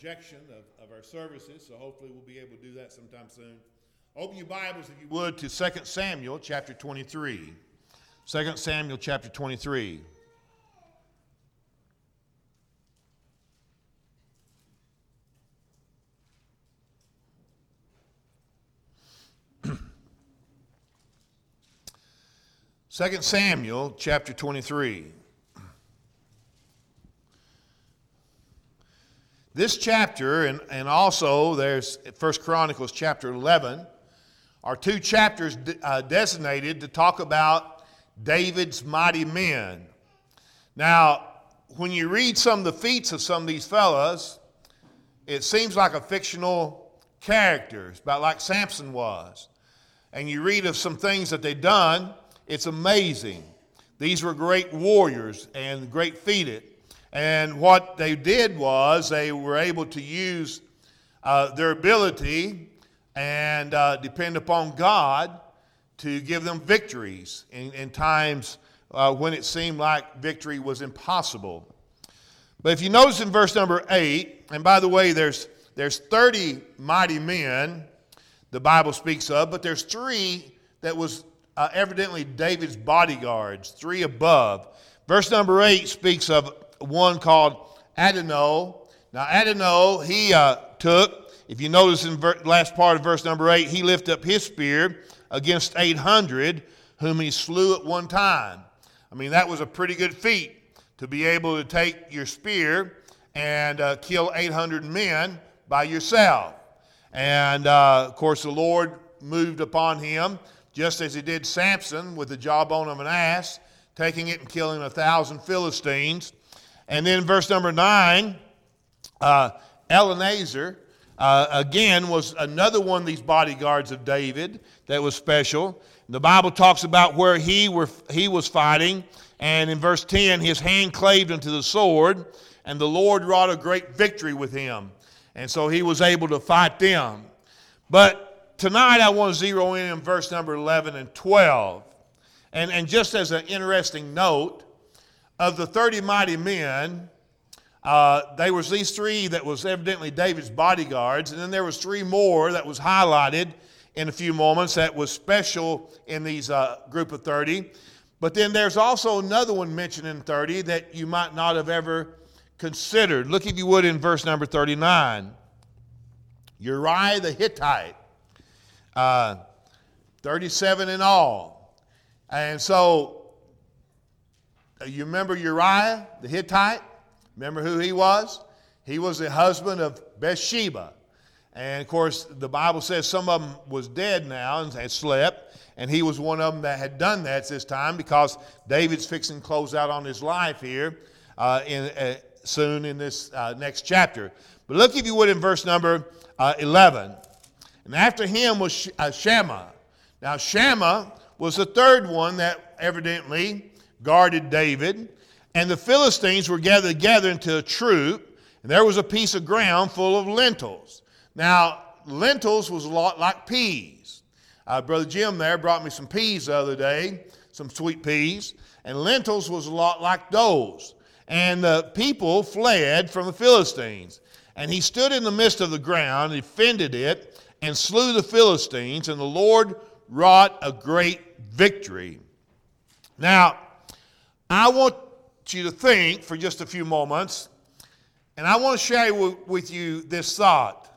Projection of our services, so hopefully we'll be able to do that sometime soon. Open your Bibles, if you would, to 2 Samuel chapter 23. 2 Samuel chapter 23. Second Samuel chapter 23. This chapter, and also there's 1 Chronicles chapter 11, are two chapters designated to talk about David's mighty men. Now, when you read some of the feats of some of these fellas, it seems like a fictional character, it's about like Samson was. And you read of some things that they've done, it's amazing. These were great warriors and great feated. And what they did was they were able to use their ability and depend upon God to give them victories in times when it seemed like victory was impossible. But if you notice in verse number 8, and by the way, there's 30 mighty men the Bible speaks of, but there's 3 that was evidently David's bodyguards, 3 above. Verse number 8 speaks of one called Adonai. Now Adonai, he took, if you notice in last part of verse number 8, he lifted up his spear against 800 whom he slew at one time. I mean, that was a pretty good feat to be able to take your spear and kill 800 men by yourself. And of course the Lord moved upon him just as he did Samson with the jawbone of an ass, taking it and killing 1,000 Philistines. And then verse number 9, Eleazar, again, was another one of these bodyguards of David that was special. The Bible talks about where he was fighting, and in verse 10, his hand clave unto the sword, and the Lord wrought a great victory with him. And so he was able to fight them. But tonight I want to zero in verse number 11 and 12. And just as an interesting note, of the 30 mighty men, there was these 3 that was evidently David's bodyguards, and then there was 3 more that was highlighted in a few moments that was special in these group of 30. But then there's also another one mentioned in 30 that you might not have ever considered. Look, if you would, in verse number 39. Uriah the Hittite, 37 in all. And so, you remember Uriah the Hittite? Remember who he was? He was the husband of Bathsheba. And of course, the Bible says some of them was dead now and had slept. And he was one of them that had done that at this time, because David's fixing to close out on his life here soon in this next chapter. But look, if you would, in verse number 11. And after him was Shammah. Now Shammah was the third one that evidently guarded David, and the Philistines were gathered together into a troop, and there was a piece of ground full of lentils. Now, lentils was a lot like peas. Brother Jim there brought me some peas the other day, some sweet peas, and lentils was a lot like those. And the people fled from the Philistines, and he stood in the midst of the ground, defended it, and slew the Philistines, and the Lord wrought a great victory. Now, I want you to think for just a few moments, and I want to share with you this thought.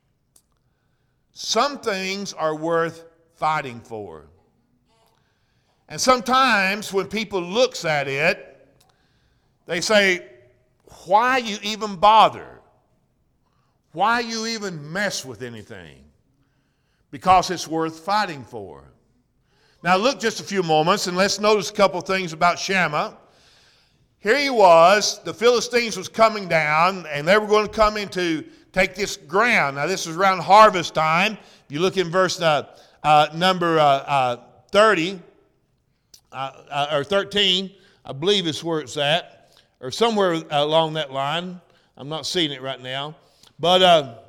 Some things are worth fighting for. And sometimes when people looks at it, they say, why you even bother? Why you even mess with anything? Because it's worth fighting for. Now look just a few moments and let's notice a couple things about Shammah. Here he was, the Philistines was coming down, and they were going to come in to take this ground. Now this was around harvest time. If you look in verse number 30, or 13, I believe is where it's at, or somewhere along that line. I'm not seeing it right now. But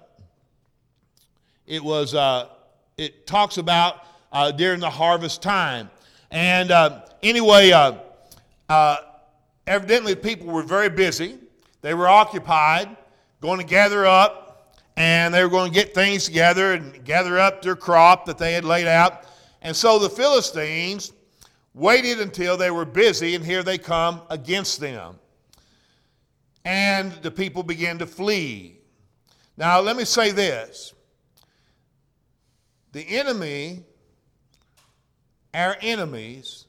it talks about during the harvest time. And anyway, evidently people were very busy. They were occupied going to gather up, and they were going to get things together and gather up their crop that they had laid out. And so the Philistines waited until they were busy, and here they come against them. And the people began to flee. Now, let me say this. The enemy, our enemies,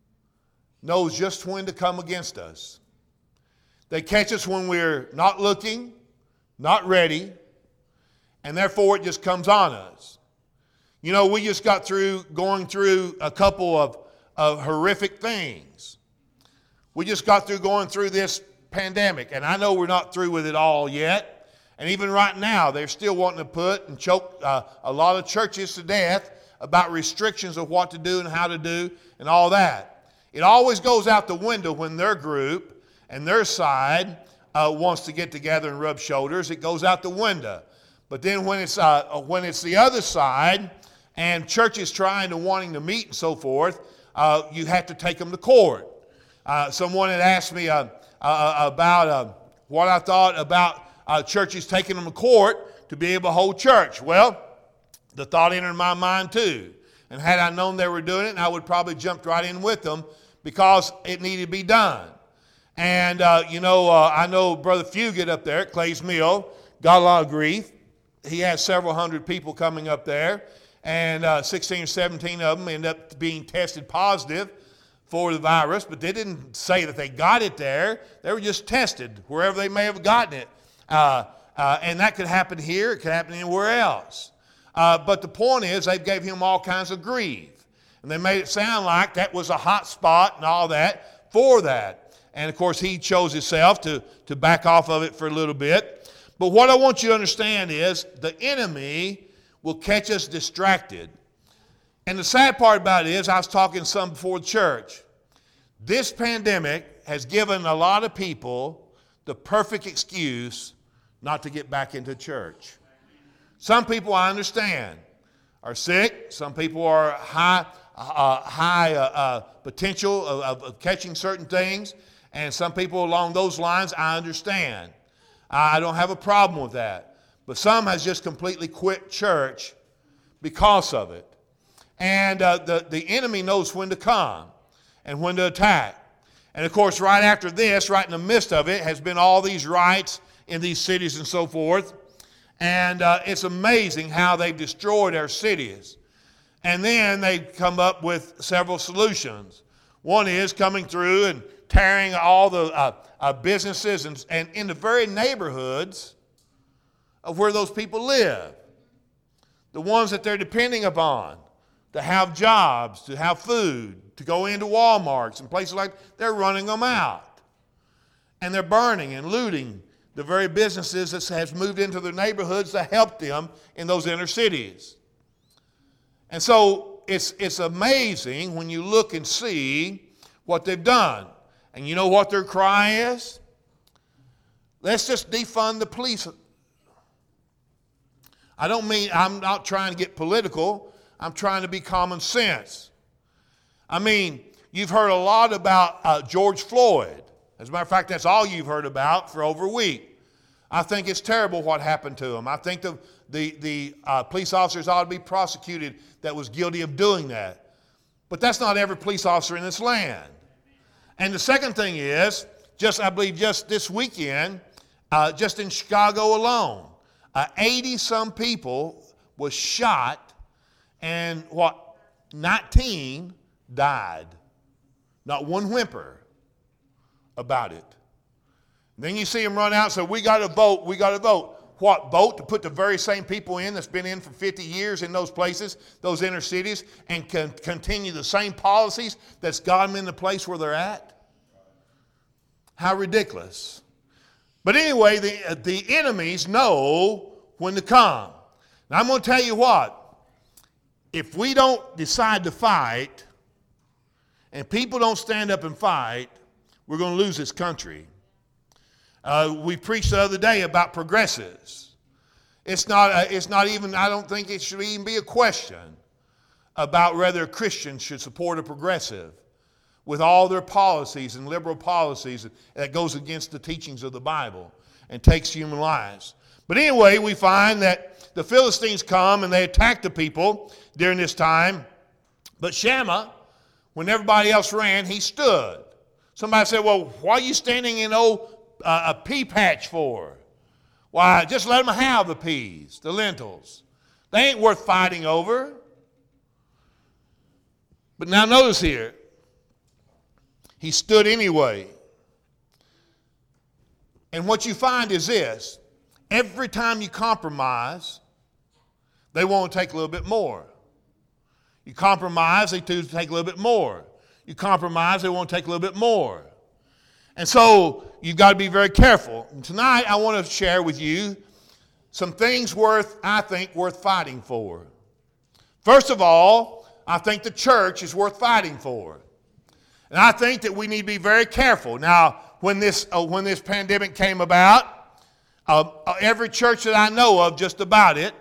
knows just when to come against us. They catch us when we're not looking, not ready, and therefore it just comes on us. You know, we just got through going through a couple of horrific things. We just got through going through this pandemic, and I know we're not through with it all yet. And even right now, they're still wanting to put and choke a lot of churches to death about restrictions of what to do and how to do and all that. It always goes out the window when their group and their side wants to get together and rub shoulders. It goes out the window. But then when it's the other side and churches trying to wanting to meet and so forth, you have to take them to court. Someone had asked me about what I thought about churches taking them to court to be able to hold church. Well, the thought entered my mind too. And had I known they were doing it, I would probably jumped right in with them because it needed to be done. And, I know Brother Fugit up there at Clay's Mill got a lot of grief. He has several hundred people coming up there, and 16 or 17 of them end up being tested positive for the virus, but they didn't say that they got it there. They were just tested wherever they may have gotten it. And that could happen here. It could happen anywhere else. But the point is they gave him all kinds of grief. And they made it sound like that was a hot spot and all that for that. And, of course, he chose himself to back off of it for a little bit. But what I want you to understand is the enemy will catch us distracted. And the sad part about it is, I was talking to some before the church. This pandemic has given a lot of people the perfect excuse not to get back into church. Some people, I understand, are sick. Some people are high potential of catching certain things. And some people along those lines, I understand. I don't have a problem with that. But some has just completely quit church because of it. And the enemy knows when to come and when to attack. And, of course, right after this, right in the midst of it, has been all these riots in these cities and so forth. And it's amazing how they've destroyed our cities. And then they come up with several solutions. One is coming through and tearing all the businesses and in the very neighborhoods of where those people live. The ones that they're depending upon to have jobs, to have food, to go into Walmarts and places like that, they're running them out. And they're burning and looting the very businesses that has moved into their neighborhoods to help them in those inner cities. And so it's amazing when you look and see what they've done. And you know what their cry is? Let's just defund the police. I'm not trying to get political. I'm trying to be common sense. I mean, you've heard a lot about George Floyd. As a matter of fact, that's all you've heard about for over a week. I think it's terrible what happened to him. I think the police officers ought to be prosecuted that was guilty of doing that. But that's not every police officer in this land. And the second thing is, I believe just this weekend, just in Chicago alone, 80-some people was shot, and 19 died. Not one whimper about it. Then you see them run out and say, we got to vote, we got to vote. What, vote to put the very same people in that's been in for 50 years in those places, those inner cities, and can continue the same policies that's got them in the place where they're at? How ridiculous. But anyway, the enemies know when to come. Now I'm going to tell you what, if we don't decide to fight, and people don't stand up and fight, we're going to lose this country. We preached the other day about progressives. It's not even, I don't think it should even be a question about whether Christians should support a progressive with all their policies and liberal policies that goes against the teachings of the Bible. and takes human lives. But anyway, we find that the Philistines come and they attack the people during this time. But Shammah, when everybody else ran, he stood. Somebody said, well, why are you standing in a pea patch for? Why, just let them have the peas, the lentils. They ain't worth fighting over. But now notice here, he stood anyway. And what you find is this: every time you compromise, they want to take a little bit more. You compromise, they choose to take a little bit more. You compromise, they want to take a little bit more. And so you've got to be very careful. And tonight I want to share with you some things I think worth fighting for. First of all, I think the church is worth fighting for. And I think that we need to be very careful. Now, when this pandemic came about, every church that I know of, just about it,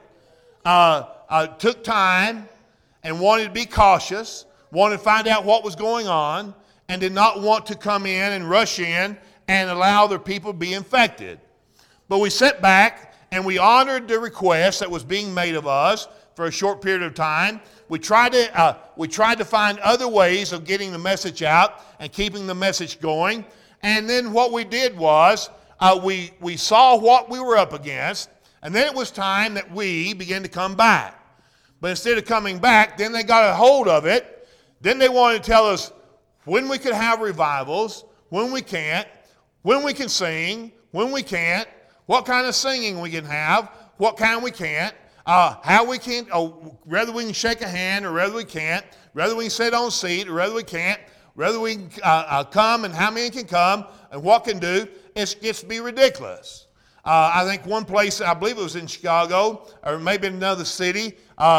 took time and wanted to be cautious, wanted to find out what was going on, and did not want to come in and rush in and allow their people to be infected. But we sat back and we honored the request that was being made of us for a short period of time. We tried to find other ways of getting the message out and keeping the message going. And then what we did was we saw what we were up against, and then it was time that we began to come back. But instead of coming back, then they got a hold of it. Then they wanted to tell us when we could have revivals, when we can't, when we can sing, when we can't, what kind of singing we can have, what kind we can't, how we can, whether we can shake a hand or whether we can't, whether we can sit on a seat or whether we can't, whether we can come and how many can come and what can do. It gets to be ridiculous. I think one place, I believe it was in Chicago or maybe in another city,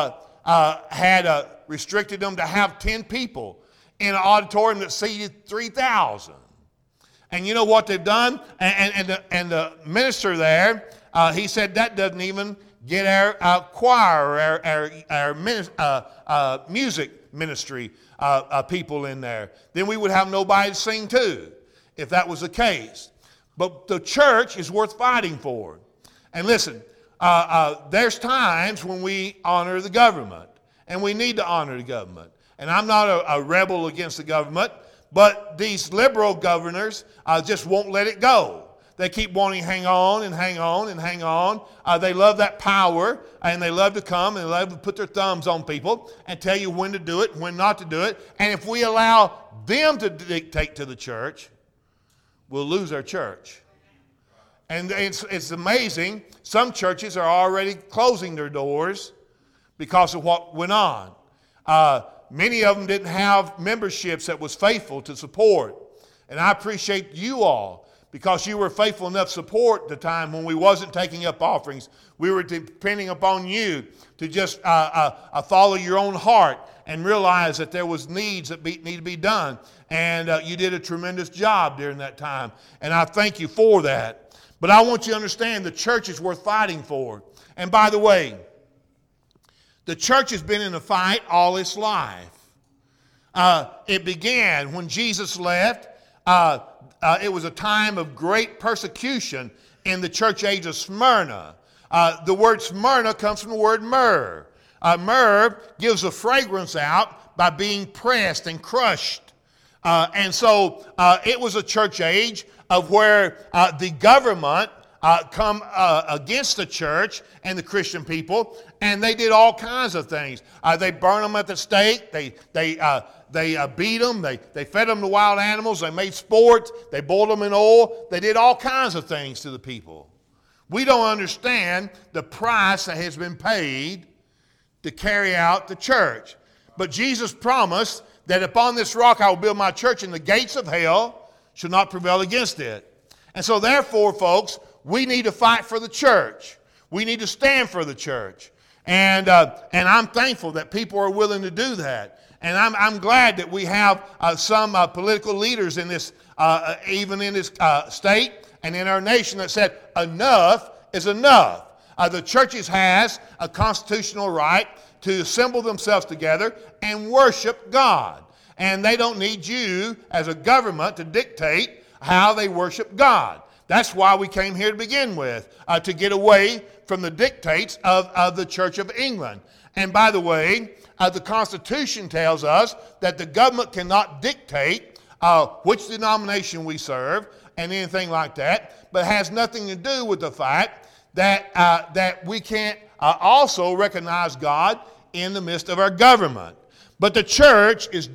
had restricted them to have 10 people in an auditorium that seated 3,000. And you know what they've done? And the minister there, he said that doesn't even get our choir, our music ministry people in there. Then we would have nobody to sing to if that was the case. But the church is worth fighting for. And listen, there's times when we honor the government, and we need to honor the government. And I'm not a rebel against the government, but these liberal governors just won't let it go. They keep wanting to hang on and hang on and hang on. They love that power, and they love to come and they love to put their thumbs on people and tell you when to do it and when not to do it. And if we allow them to dictate to the church, we'll lose our church. And it's amazing. Some churches are already closing their doors because of what went on. Many of them didn't have memberships that was faithful to support. And I appreciate you all because you were faithful enough to support the time when we wasn't taking up offerings. We were depending upon you to just follow your own heart and realize that there was needs that need to be done. And you did a tremendous job during that time. And I thank you for that. But I want you to understand the church is worth fighting for. And by the way, the church has been in a fight all its life. It began when Jesus left. It was a time of great persecution in the church age of Smyrna. The word Smyrna comes from the word myrrh. Myrrh gives a fragrance out by being pressed and crushed. And so it was a church age of where the government come against the church and the Christian people, and they did all kinds of things. They burned them at the stake. They beat them. They fed them to wild animals. They made sports. They boiled them in oil. They did all kinds of things to the people. We don't understand the price that has been paid to carry out the church. But Jesus promised that upon this rock I will build my church, and the gates of hell shall not prevail against it. And so therefore, folks, we need to fight for the church. We need to stand for the church. And I'm thankful that people are willing to do that. And I'm glad that we have some political leaders in this, even in this state and in our nation, that said enough is enough. The churches has a constitutional right to assemble themselves together and worship God. And they don't need you as a government to dictate how they worship God. That's why we came here to begin with, to get away from the dictates of the Church of England. And by the way, the Constitution tells us that the government cannot dictate which denomination we serve and anything like that, but it has nothing to do with the fact that we can't also recognize God in the midst of our government. But the church is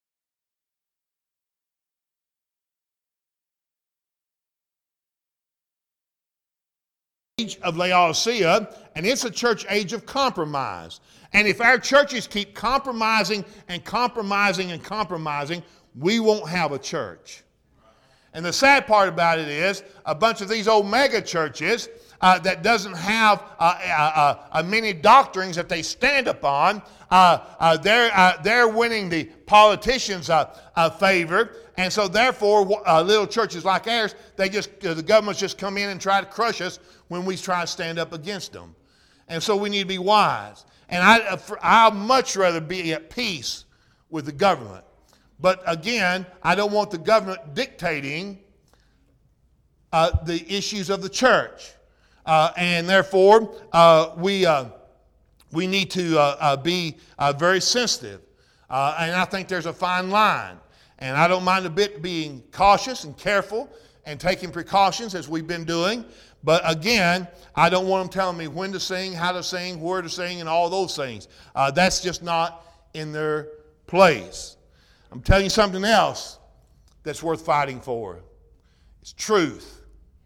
age of Laodicea, and it's a church age of compromise. And if our churches keep compromising and compromising and compromising, we won't have a church. And the sad part about it is a bunch of these old mega churches that doesn't have many doctrines that they stand upon, they're winning the politicians' favor. And so therefore, little churches like ours, the governments just come in and try to crush us when we try to stand up against them. And so we need to be wise. And I'd much rather be at peace with the government. But again, I don't want the government dictating the issues of the church. And therefore, we need to be very sensitive. And I think there's a fine line. And I don't mind a bit being cautious and careful and taking precautions as we've been doing. But again, I don't want them telling me when to sing, how to sing, where to sing, and all those things. That's just not in their place. I'm telling you something else that's worth fighting for. It's truth.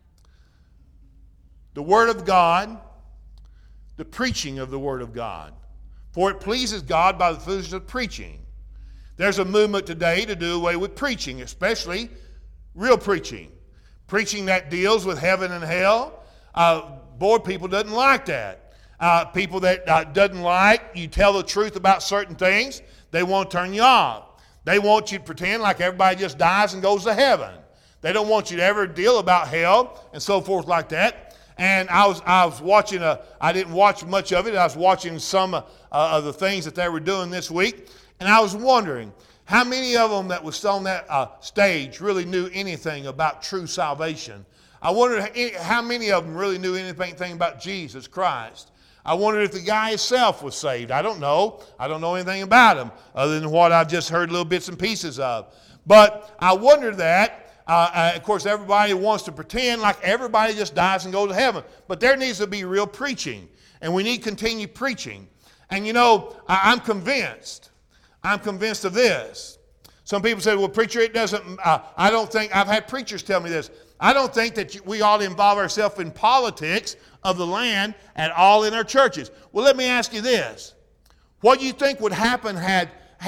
The Word of God, the preaching of the Word of God. For it pleases God by the foolishness of preaching. There's a movement today to do away with preaching, especially real preaching. Preaching that deals with heaven and hell. Boy, people doesn't like that. People that doesn't like you tell the truth about certain things, they want to turn you off. They want you to pretend like everybody just dies and goes to heaven. They don't want you to ever deal about hell and so forth like that. And I was watching, I didn't watch much of it. I was watching some of the things that they were doing this week. And I was wondering, how many of them that was on that stage really knew anything about true salvation? I wondered how many of them really knew anything about Jesus Christ. I wondered if the guy himself was saved. I don't know. I don't know anything about him other than what I've just heard little bits and pieces of. But I wondered that. Of course, everybody wants to pretend like everybody just dies and goes to heaven. But there needs to be real preaching. And we need to continue preaching. And you know, I'm convinced of this. Some people say, well, preacher, it doesn't, I don't think, I've had preachers tell me this. I don't think that we ought to involve ourselves in politics of the land at all in our churches. Well, let me ask you this. What do you think would happen had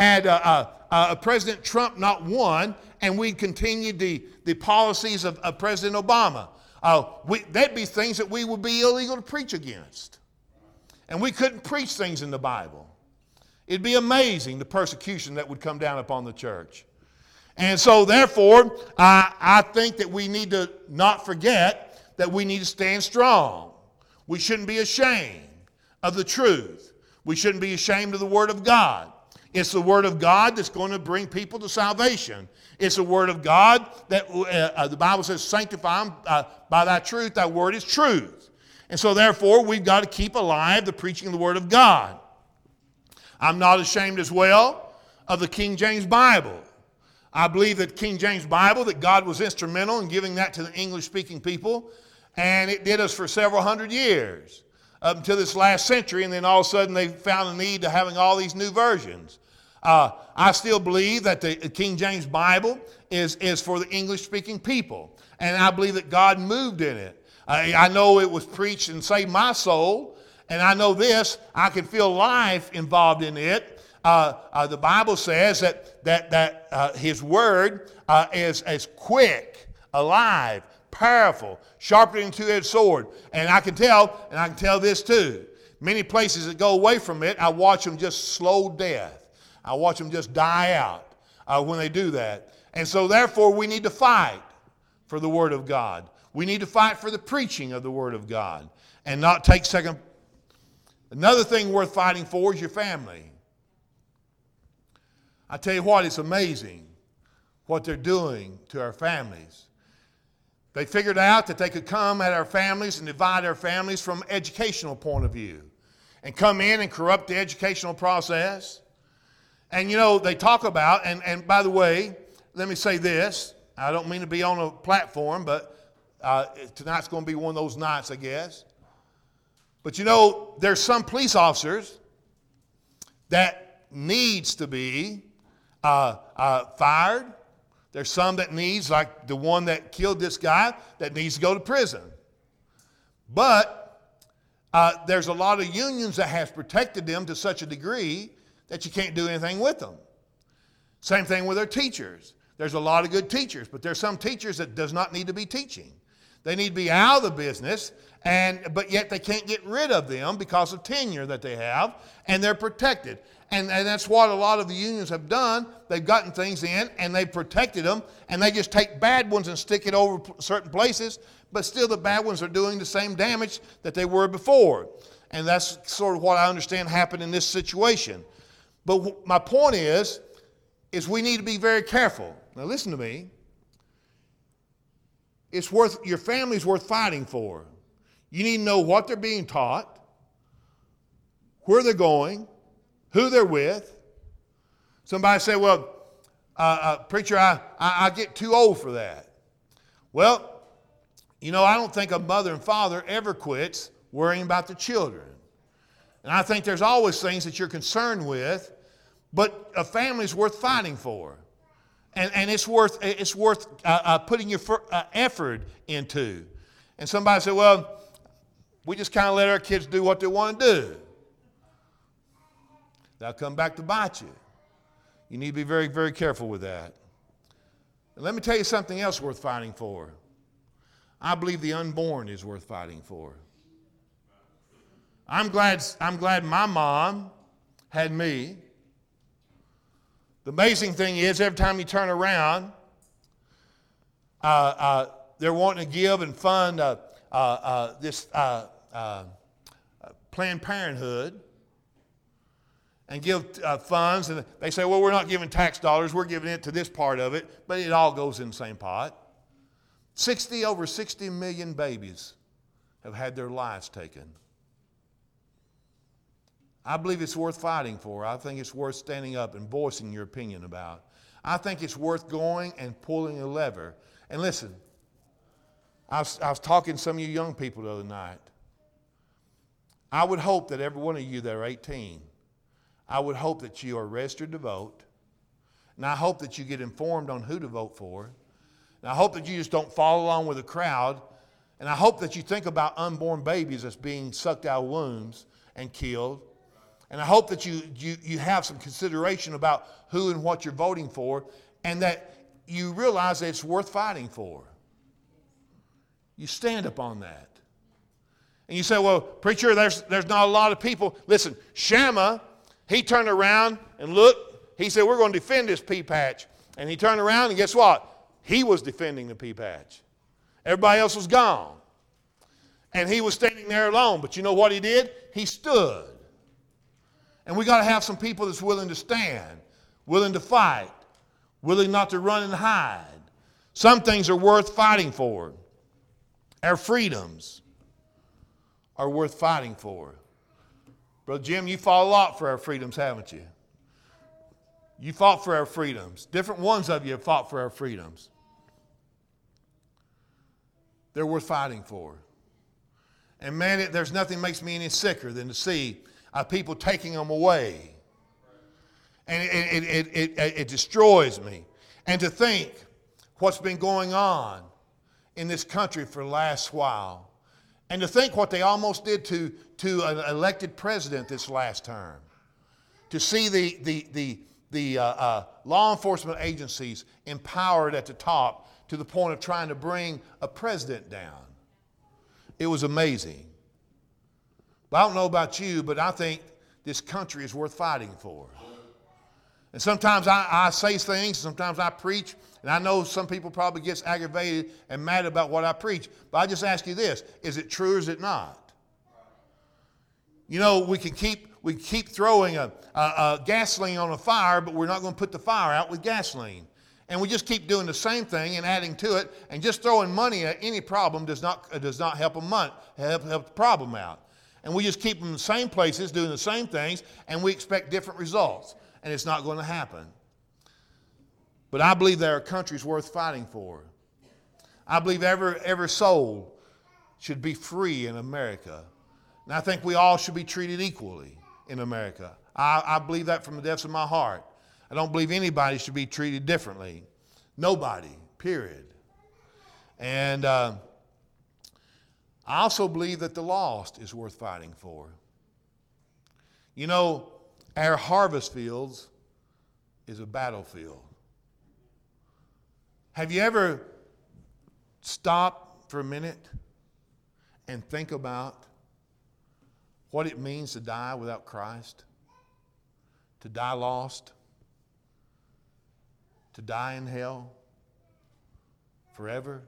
President Trump not won and we continued the policies of President Obama? That'd be things that we would be illegal to preach against. And we couldn't preach things in the Bible. It'd be amazing the persecution that would come down upon the church. And so therefore, I think that we need to not forget that we need to stand strong. We shouldn't be ashamed of the truth. We shouldn't be ashamed of the Word of God. It's the Word of God that's going to bring people to salvation. It's the Word of God that the Bible says, sanctify them by thy truth. Thy Word is truth. And so therefore, we've got to keep alive the preaching of the Word of God. I'm not ashamed as well of the King James Bible. I believe that King James Bible, that God was instrumental in giving that to the English-speaking people, and it did us for several hundred years, up until this last century, and then all of a sudden they found a need to having all these new versions. I still believe that the King James Bible is for the English-speaking people, and I believe that God moved in it. I know it was preached and saved my soul, and I know this, I can feel life involved in it. The Bible says that His Word is as quick, alive, powerful, sharper than a two-edged sword. And I can tell this too. Many places that go away from it, I watch them just slow death. I watch them just die out when they do that. And so therefore we need to fight for the Word of God. We need to fight for the preaching of the Word of God and not take second. Another thing worth fighting for is your family. I tell you what, it's amazing what they're doing to our families. They figured out that they could come at our families and divide our families from an educational point of view and come in and corrupt the educational process. And they talk about, and by the way, let me say this. I don't mean to be on a platform, but tonight's going to be one of those nights, I guess. But there's some police officers that needs to be fired. There's some that needs, like the one that killed this guy, that needs to go to prison. But there's a lot of unions that has protected them to such a degree that you can't do anything with them. Same thing with their teachers. There's a lot of good teachers, but there's some teachers that does not need to be teaching. They need to be out of the business, but yet they can't get rid of them because of tenure that they have, and they're protected. And that's what a lot of the unions have done. They've gotten things in, and they've protected them, and they just take bad ones and stick it over certain places, but still the bad ones are doing the same damage that they were before. And that's sort of what I understand happened in this situation. But my point is we need to be very careful. Now listen to me. Your family's worth fighting for. You need to know what they're being taught, where they're going, who they're with. Somebody say, well, preacher, I get too old for that. Well, I don't think a mother and father ever quits worrying about the children. And I think there's always things that you're concerned with, but a family's worth fighting for. And it's worth putting your effort into. And somebody said, well, we just kind of let our kids do what they want to do. That'll come back to bite you. You need to be very, very careful with that. And let me tell you something else worth fighting for. I believe the unborn is worth fighting for. I'm glad my mom had me. The amazing thing is, every time you turn around, they're wanting to give and fund this Planned Parenthood and give funds. And they say, well, we're not giving tax dollars. We're giving it to this part of it. But it all goes in the same pot. Over 60 million babies have had their lives taken. I believe it's worth fighting for. I think it's worth standing up and voicing your opinion about. I think it's worth going and pulling a lever. And listen, I was talking to some of you young people the other night. I would hope that every one of you that are 18, I would hope that you are registered to vote. And I hope that you get informed on who to vote for. And I hope that you just don't follow along with the crowd. And I hope that you think about unborn babies as being sucked out of wombs and killed. And I hope that you have some consideration about who and what you're voting for, and that you realize that it's worth fighting for. You stand up on that. And you say, well, preacher, there's not a lot of people. Listen, Shammah, he turned around and looked. He said, we're going to defend this pea patch. And he turned around, and guess what? He was defending the pea patch. Everybody else was gone. And he was standing there alone. But you know what he did? He stood. And we got to have some people that's willing to stand, willing to fight, willing not to run and hide. Some things are worth fighting for. Our freedoms are worth fighting for. Brother Jim, you fought a lot for our freedoms, haven't you? You fought for our freedoms. Different ones of you have fought for our freedoms. They're worth fighting for. And man, there's nothing makes me any sicker than to see people taking them away. And it destroys me. And to think what's been going on in this country for the last while. And to think what they almost did to an elected president this last term. To see the law enforcement agencies empowered at the top to the point of trying to bring a president down. It was amazing. But I don't know about you, but I think this country is worth fighting for. And sometimes I say things, sometimes I preach, and I know some people probably get aggravated and mad about what I preach, but I just ask you this, is it true or is it not? You know, we keep throwing a gasoline on a fire, but we're not going to put the fire out with gasoline. And we just keep doing the same thing and adding to it, and just throwing money at any problem does not help the problem out. And we just keep them in the same places, doing the same things, and we expect different results. And it's not going to happen. But I believe there are countries worth fighting for. I believe every soul should be free in America. And I think we all should be treated equally in America. I believe that from the depths of my heart. I don't believe anybody should be treated differently. Nobody, period. And I also believe that the lost is worth fighting for. You know, our harvest fields is a battlefield. Have you ever stopped for a minute and think about what it means to die without Christ? To die lost? To die in hell forever?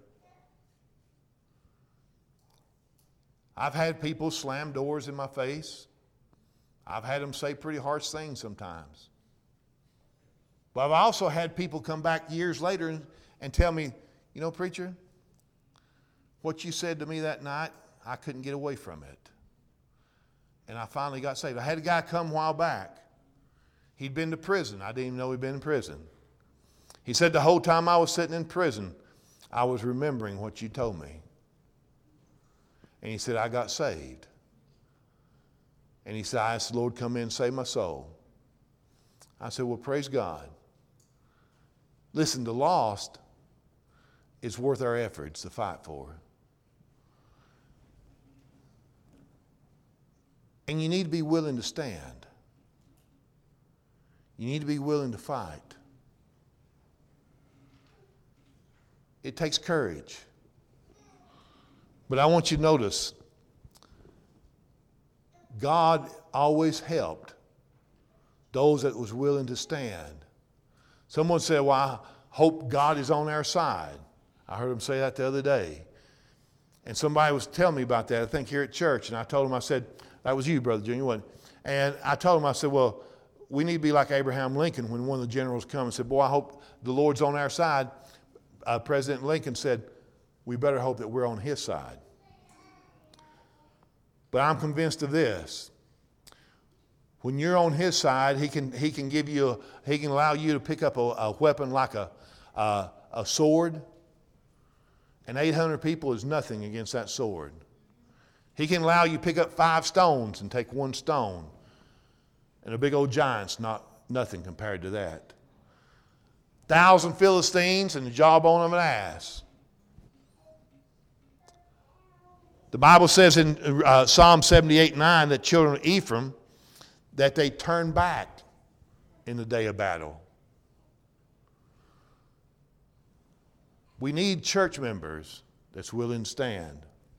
I've had people slam doors in my face. I've had them say pretty harsh things sometimes. But I've also had people come back years later and tell me, you know, preacher, what you said to me that night, I couldn't get away from it. And I finally got saved. I had a guy come a while back. He'd been to prison. I didn't even know he'd been in prison. He said the whole time I was sitting in prison, I was remembering what you told me. And he said, I got saved. And he said, I asked the Lord to come in and save my soul. I said, well, praise God. Listen, the lost is worth our efforts to fight for. And you need to be willing to stand. You need to be willing to fight. It takes courage. But I want you to notice, God always helped those that was willing to stand. Someone said, well, I hope God is on our side. I heard him say that the other day. And somebody was telling me about that, I think here at church. And I told him, I said, that was you, Brother Junior, wasn't it? And I told him, I said, well, we need to be like Abraham Lincoln when one of the generals come and said, boy, I hope the Lord's on our side. President Lincoln said, we better hope that we're on his side. But I'm convinced of this. When you're on his side, he can allow you to pick up a weapon like a sword. And 800 people is nothing against that sword. He can allow you to pick up 5 stones and take 1 stone. And a big old giant's nothing compared to that. 1,000 Philistines and the jawbone of an ass. The Bible says in Psalm 78:9 that children of Ephraim, that they turn back in the day of battle. We need church members that's willing to stand.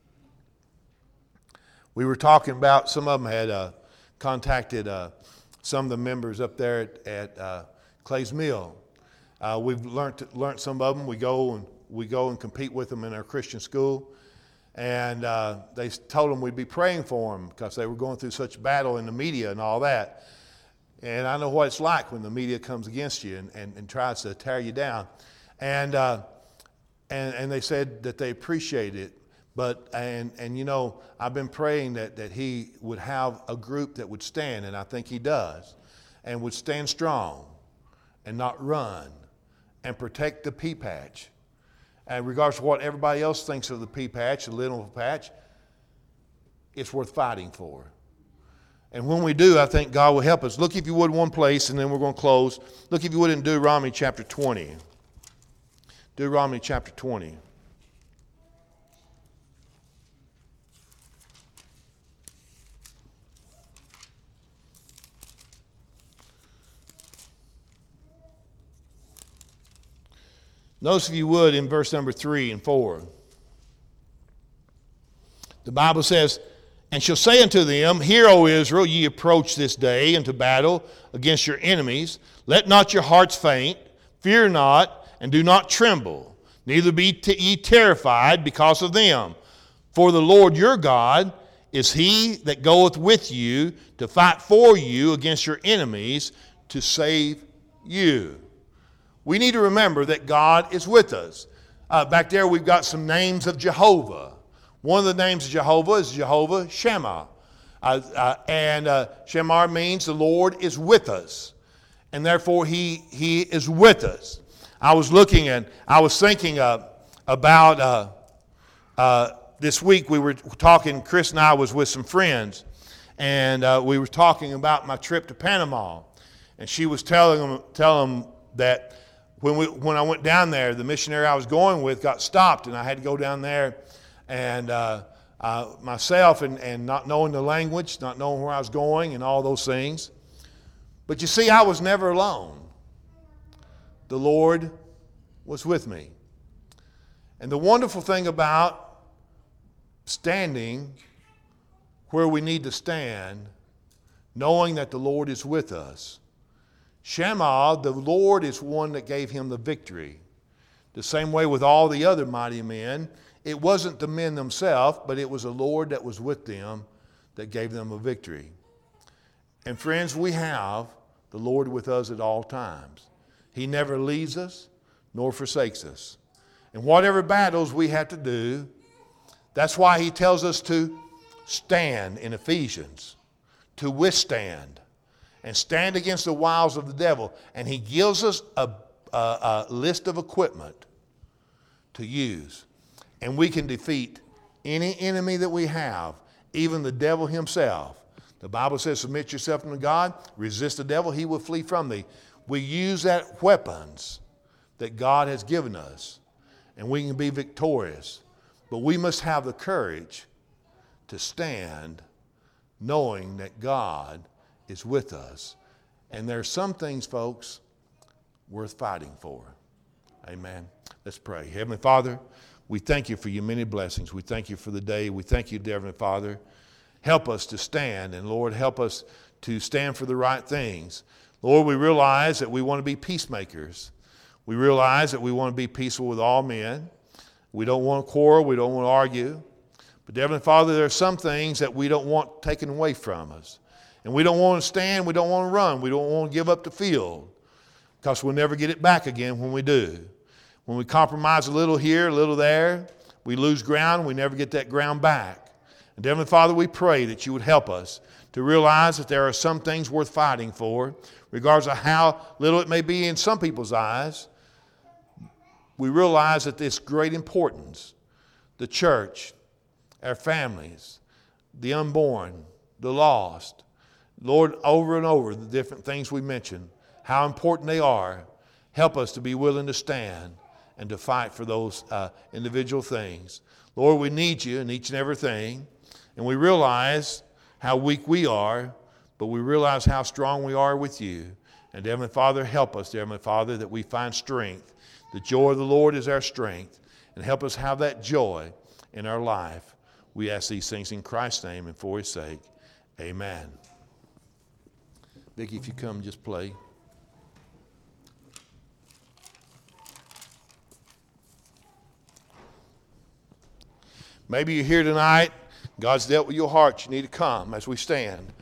We were talking about, some of them had contacted some of the members up there at Clay's Mill. We've learned some of them. We go and compete with them in our Christian school. And they told them we'd be praying for them because they were going through such battle in the media and all that. And I know what it's like when the media comes against you and tries to tear you down. And they said that they appreciate it. But you know, I've been praying that he would have a group that would stand, and I think he does, and would stand strong and not run and protect the pea patch. And regardless of what everybody else thinks of the pea patch, the little patch, it's worth fighting for. And when we do, I think God will help us. Look, if you would, one place, and then we're going to close. Look, if you would, in Deuteronomy chapter 20. Deuteronomy chapter 20. Notice, if you would, in verse number 3 and 4. The Bible says, and shall say unto them, Hear, O Israel, ye approach this day into battle against your enemies. Let not your hearts faint, fear not, and do not tremble. Neither be ye terrified because of them. For the Lord your God is he that goeth with you to fight for you against your enemies to save you. we need to remember that God is with us. Back there we've got some names of Jehovah. One of the names of Jehovah is Jehovah Shammah. And Shammah means the Lord is with us. And therefore he is with us. I was thinking about this week we were talking, Chris and I was with some friends, and we were talking about my trip to Panama. And she was telling them that when I went down there, the missionary I was going with got stopped, and I had to go down there and myself and not knowing the language, not knowing where I was going and all those things. But you see, I was never alone. The Lord was with me. And the wonderful thing about standing where we need to stand, knowing that the Lord is with us. Shammah, the Lord is one that gave him the victory. The same way with all the other mighty men, it wasn't the men themselves, but it was the Lord that was with them that gave them a victory. And friends, we have the Lord with us at all times. He never leaves us nor forsakes us. And whatever battles we have to do, that's why he tells us to stand in Ephesians, to withstand and stand against the wiles of the devil. And he gives us a list of equipment to use. And we can defeat any enemy that we have, even the devil himself. The Bible says, submit yourself unto God, resist the devil, he will flee from thee. We use that weapons that God has given us, and we can be victorious. But we must have the courage to stand knowing that God is with us. And there are some things, folks, worth fighting for. Amen. Let's pray. Heavenly Father, we thank you for your many blessings. We thank you for the day. We thank you, dear Heavenly Father. Help us to stand, and Lord, help us to stand for the right things. Lord, we realize that we want to be peacemakers. We realize that we want to be peaceful with all men. We don't want to quarrel. We don't want to argue. But, Heavenly Father, there are some things that we don't want taken away from us. And we don't want to stand. We don't want to run. We don't want to give up the field, because we'll never get it back again when we do. When we compromise a little here, a little there, we lose ground. We never get that ground back. And Heavenly Father, we pray that you would help us to realize that there are some things worth fighting for, regardless of how little it may be in some people's eyes. We realize that it's great importance. The church, our families, the unborn, the lost. Lord, over and over, the different things we mentioned, how important they are. Help us to be willing to stand and to fight for those individual things. Lord, we need you in each and everything. And we realize how weak we are, but we realize how strong we are with you. And Heavenly Father, help us, Heavenly Father, that we find strength. The joy of the Lord is our strength. And help us have that joy in our life. We ask these things in Christ's name and for his sake. Amen. Vicki, if you come, just play. Maybe you're here tonight. God's dealt with your heart. You need to come as we stand.